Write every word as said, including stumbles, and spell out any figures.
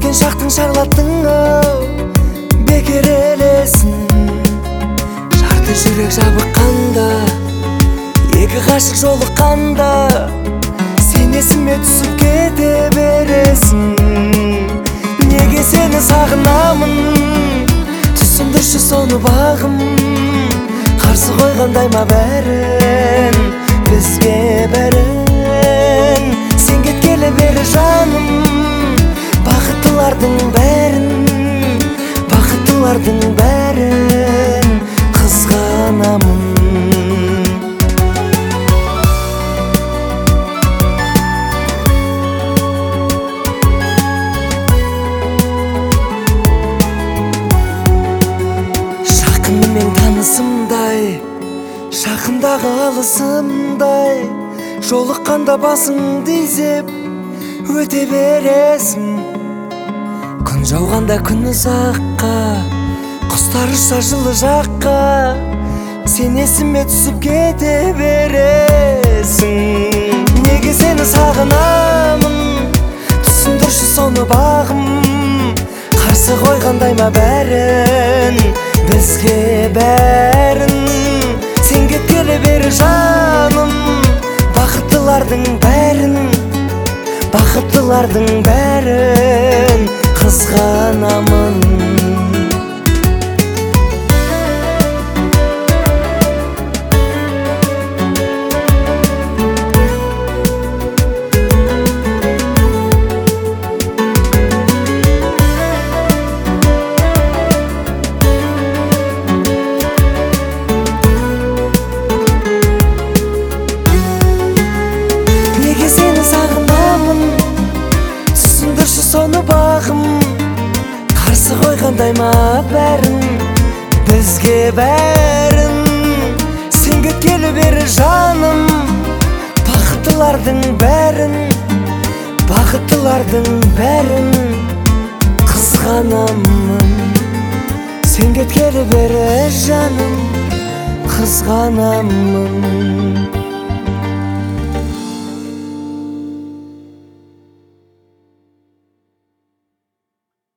өткен шақтың шарлаттың бекер елесін. Жарты жүрек жабыққанда, екі ғашық жолыққанда, сен есіме түсіп кете бересің. Неге сені сағынамын, түсіндірші соны бағым. Қарсы қойғандай ма бәрін, бізге бәрін. Сен кеткелі бері жаным, бақыттылардың бәрін, бақыттылардың бәрін қызғанамын. Жақынымен танысымдай, жақындағы алысымдай, жолыққанда басыңды изеп өте бересің. Күн жауғанда күн ұзаққа, құстар ұшса жылы жаққа, сен есіме түсіп кете бересің. Неге сені сағынамын, түсіндірші соны бағым. Қарсы қойғандай ма бәрін, бізге бәрін. Сен кеткелі бері жаным, бақыттылардың бәрін, бақыттылардың бәрін қызғанамын. Соны бағым, қарсы қойғандай ма бәрін, бізге бәрін. Сен кеткелі бері жаным, бақыттылардың бәрін, бақыттылардың бәрін қызғанамын. Сен кеткелі бері жаным, қызғанамын.